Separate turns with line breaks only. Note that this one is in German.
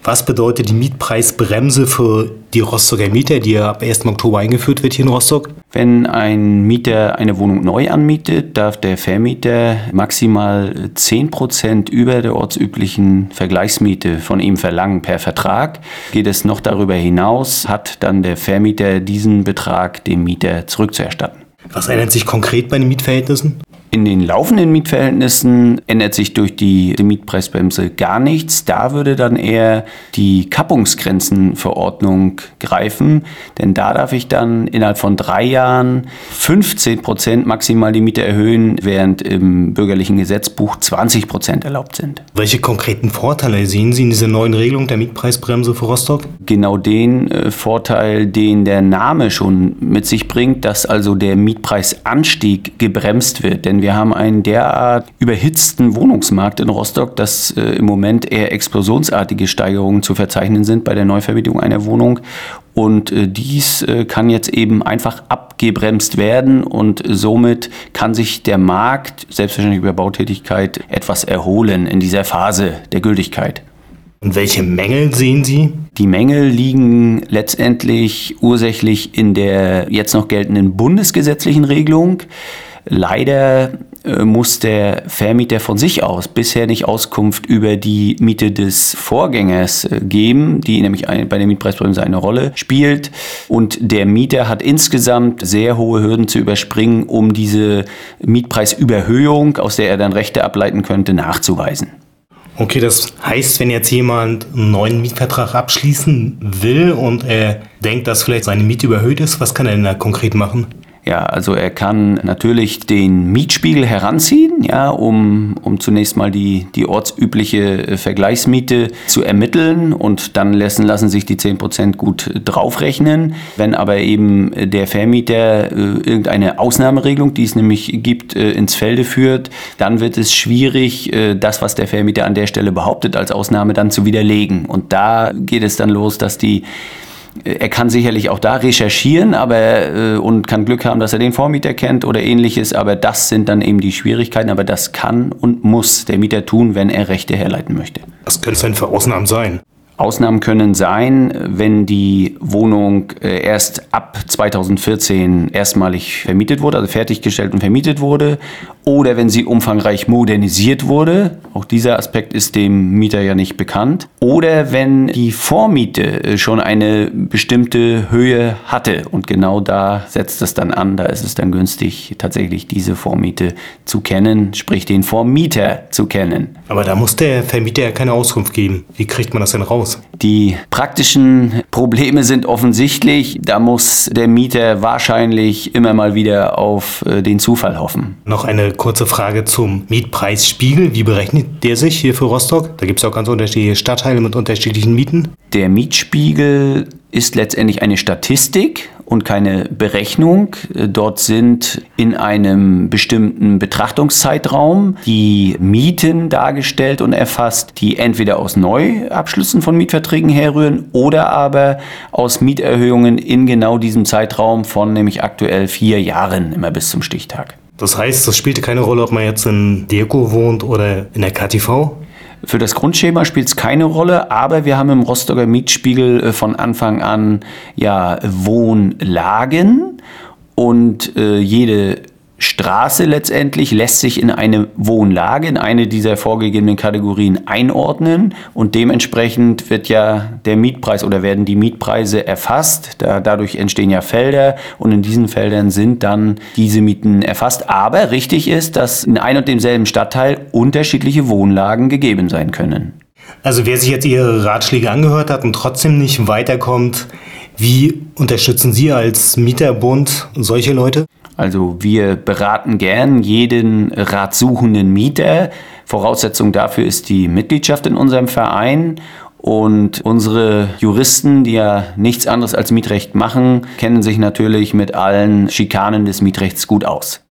Was bedeutet die Mietpreisbremse für die Rostocker Mieter, die ja ab 1. Oktober eingeführt wird hier in Rostock?
Wenn ein Mieter eine Wohnung neu anmietet, darf der Vermieter maximal 10% über der ortsüblichen Vergleichsmiete von ihm verlangen per Vertrag. Geht es noch darüber hinaus, hat dann der Vermieter diesen Betrag dem Mieter zurückzuerstatten.
Was ändert sich konkret bei den Mietverhältnissen?
In den laufenden Mietverhältnissen ändert sich durch die Mietpreisbremse gar nichts. Da würde dann eher die Kappungsgrenzenverordnung greifen, denn da darf ich dann innerhalb von 3 Jahren 15% maximal die Miete erhöhen, während im bürgerlichen Gesetzbuch 20% erlaubt sind.
Welche konkreten Vorteile sehen Sie in dieser neuen Regelung der Mietpreisbremse für Rostock?
Genau den Vorteil, den der Name schon mit sich bringt, dass also der Mietpreisanstieg gebremst wird. Denn wir haben einen derart überhitzten Wohnungsmarkt in Rostock, dass im Moment eher explosionsartige Steigerungen zu verzeichnen sind bei der Neuvermietung einer Wohnung. Und dies kann jetzt eben einfach abgebremst werden und somit kann sich der Markt, selbstverständlich über Bautätigkeit, etwas erholen in dieser Phase der Gültigkeit.
Und welche Mängel sehen Sie?
Die Mängel liegen letztendlich ursächlich in der jetzt noch geltenden bundesgesetzlichen Regelung. Leider muss der Vermieter von sich aus bisher nicht Auskunft über die Miete des Vorgängers geben, die nämlich bei der Mietpreisbremse eine Rolle spielt. Und der Mieter hat insgesamt sehr hohe Hürden zu überspringen, um diese Mietpreisüberhöhung, aus der er dann Rechte ableiten könnte, nachzuweisen.
Okay, das heißt, wenn jetzt jemand einen neuen Mietvertrag abschließen will und er denkt, dass vielleicht seine Miete überhöht ist, was kann er denn da konkret machen?
Ja, also er kann natürlich den Mietspiegel heranziehen, ja, um zunächst mal die ortsübliche Vergleichsmiete zu ermitteln und dann lassen sich die 10% gut draufrechnen. Wenn aber eben der Vermieter irgendeine Ausnahmeregelung, die es nämlich gibt, ins Felde führt, dann wird es schwierig, das, was der Vermieter an der Stelle behauptet, als Ausnahme dann zu widerlegen. Und da geht es dann los, dass er kann sicherlich auch da recherchieren, und kann Glück haben, dass er den Vormieter kennt oder ähnliches, aber das sind dann eben die Schwierigkeiten, aber das kann und muss der Mieter tun, wenn er Rechte herleiten möchte.
Was können es denn für Ausnahmen sein?
Ausnahmen können sein, wenn die Wohnung erst ab 2014 erstmalig vermietet wurde, also fertiggestellt und vermietet wurde, oder wenn sie umfangreich modernisiert wurde. Auch dieser Aspekt ist dem Mieter ja nicht bekannt. Oder wenn die Vormiete schon eine bestimmte Höhe hatte. Und genau da setzt es dann an, da ist es dann günstig, tatsächlich diese Vormiete zu kennen, sprich den Vormieter zu kennen.
Aber da muss der Vermieter ja keine Auskunft geben. Wie kriegt man das denn raus?
Die praktischen Probleme sind offensichtlich. Da muss der Mieter wahrscheinlich immer mal wieder auf den Zufall hoffen.
Noch eine kurze Frage zum Mietpreisspiegel. Wie berechnet der sich hier für Rostock? Da gibt es auch ganz unterschiedliche Stadtteile mit unterschiedlichen Mieten.
Der Mietspiegel ist letztendlich eine Statistik und keine Berechnung. Dort sind in einem bestimmten Betrachtungszeitraum die Mieten dargestellt und erfasst, die entweder aus Neuabschlüssen von Mietverträgen herrühren oder aber aus Mieterhöhungen in genau diesem Zeitraum von nämlich aktuell 4 Jahren, immer bis zum Stichtag.
Das heißt, das spielte keine Rolle, ob man jetzt in Deko wohnt oder in der KTV?
Für das Grundschema spielt es keine Rolle, aber wir haben im Rostocker Mietspiegel von Anfang an Wohnlagen und jede Straße letztendlich lässt sich in eine Wohnlage, in eine dieser vorgegebenen Kategorien einordnen und dementsprechend wird ja der Mietpreis oder werden die Mietpreise erfasst. Dadurch entstehen ja Felder und in diesen Feldern sind dann diese Mieten erfasst. Aber richtig ist, dass in ein und demselben Stadtteil unterschiedliche Wohnlagen gegeben sein können.
Also wer sich jetzt Ihre Ratschläge angehört hat und trotzdem nicht weiterkommt, wie unterstützen Sie als Mieterbund solche Leute?
Also wir beraten gern jeden ratsuchenden Mieter. Voraussetzung dafür ist die Mitgliedschaft in unserem Verein. Und unsere Juristen, die ja nichts anderes als Mietrecht machen, kennen sich natürlich mit allen Schikanen des Mietrechts gut aus.